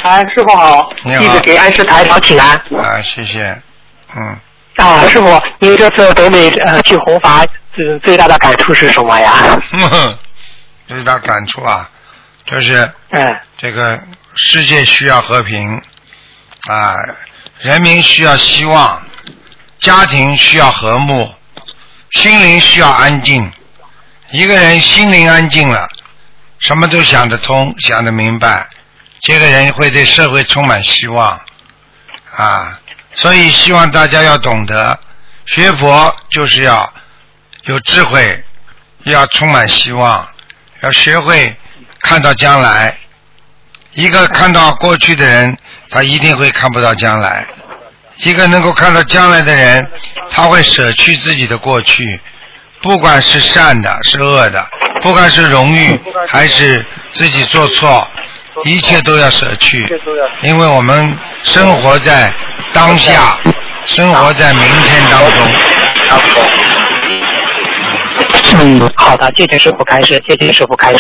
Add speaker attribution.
Speaker 1: 师傅好，
Speaker 2: 你好，
Speaker 1: 弟子给安师台长请安。
Speaker 2: 啊，谢谢，
Speaker 1: 师傅，您这次北美去弘法，最大的感触是什么呀？
Speaker 2: 最大感触啊，就是这个世界需要和平啊，人民需要希望，家庭需要和睦，心灵需要安静。一个人心灵安静了，什么都想得通，想得明白，这个人会对社会充满希望啊。所以希望大家要懂得，学佛就是要有智慧，要充满希望，要学会看到将来。一个看到过去的人，他一定会看不到将来。一个能够看到将来的人，他会舍去自己的过去，不管是善的是恶的，不管是荣誉还是自己做错，一切都要舍去，因为我们生活在当下，生活在明天当中。
Speaker 1: 好的，谢谢师傅开示，谢谢师傅开示。